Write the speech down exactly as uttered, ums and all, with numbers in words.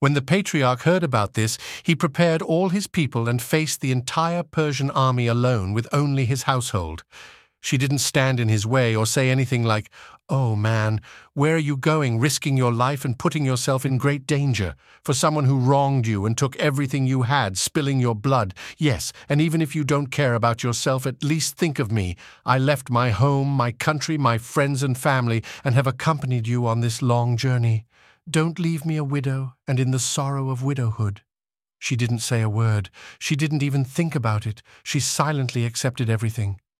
When the patriarch heard about this, he prepared all his people and faced the entire Persian army alone with only his household. She didn't stand in his way or say anything like, "Oh man, where are you going, risking your life and putting yourself in great danger? For someone who wronged you and took everything you had, spilling your blood. Yes, and even if you don't care about yourself, at least think of me. I left my home, my country, my friends and family, and have accompanied you on this long journey. Don't leave me a widow and in the sorrow of widowhood." She didn't say a word. She didn't even think about it. She silently accepted everything.